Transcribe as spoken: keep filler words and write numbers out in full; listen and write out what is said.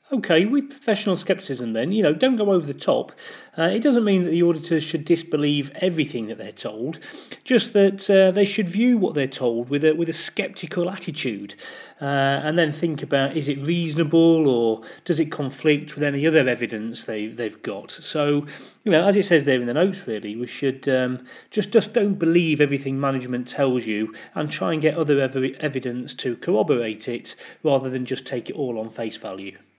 Okay, with professional scepticism then, you know, don't go over the top. Uh, it doesn't mean that the auditors should disbelieve everything that they're told, just that uh, they should view what they're told with a, with a sceptical attitude, uh, and then think about, is it reasonable or does it conflict with any other evidence they, they've got. So, you know, as it says there in the notes, really, we should um, just, just don't believe everything management tells you and try and get other ev- evidence to corroborate it rather than just take it all on face value.